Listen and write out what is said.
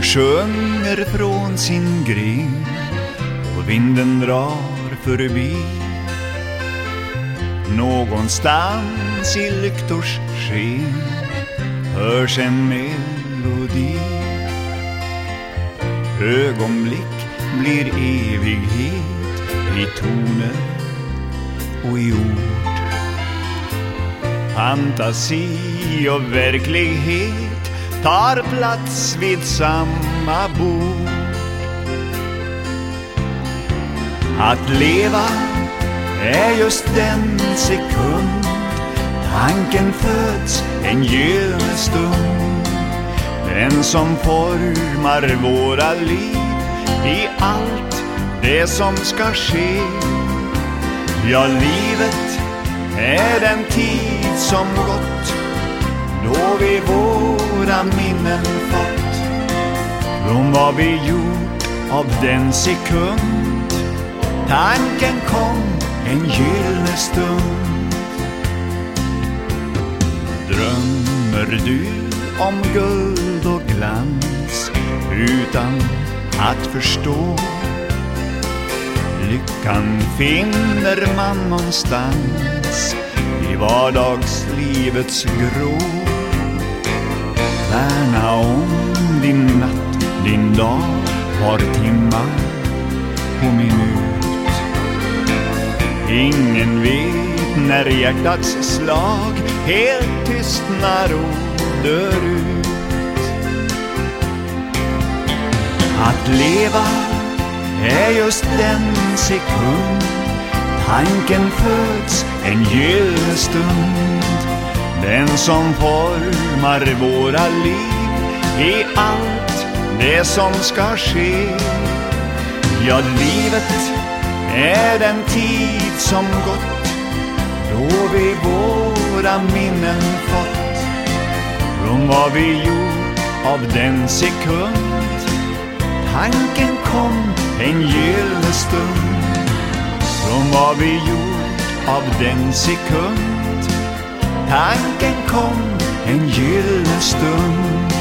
sjunger från sin gren och vinden drar förbi. Någonstans i lyktors sken hörs en melodi. Ögonblick blir evighet i toner och i ord. Fantasi och verklighet tar plats vid samma bord. Att leva är just den sekund tanken föds, en gyllene stund. Den som formar våra liv i allt det som ska ske. Ja, livet är den tid som gått, då vi våra minnen fått från vad vi gjort av den sekund tanken kom, en gyllene stund. Drömmer du om guld och glans utan att förstå? Lyckan finner man någonstans i vardagslivets grå. Värna om din natt, din dag, var timma och minut. Ingen vet när hjärtats slag helt tystnar och dör ut. Att leva är just den sekund tanken föds, en gyllene stund. Den som formar våra liv i allt det som ska ske. Ja, livet är den tid som gått, då vi våra minnen fått från vad vi gjort av den sekund tanken kom, en gyllene stund. Från vad vi gjort av den sekund tanken kom, en gyllene stund.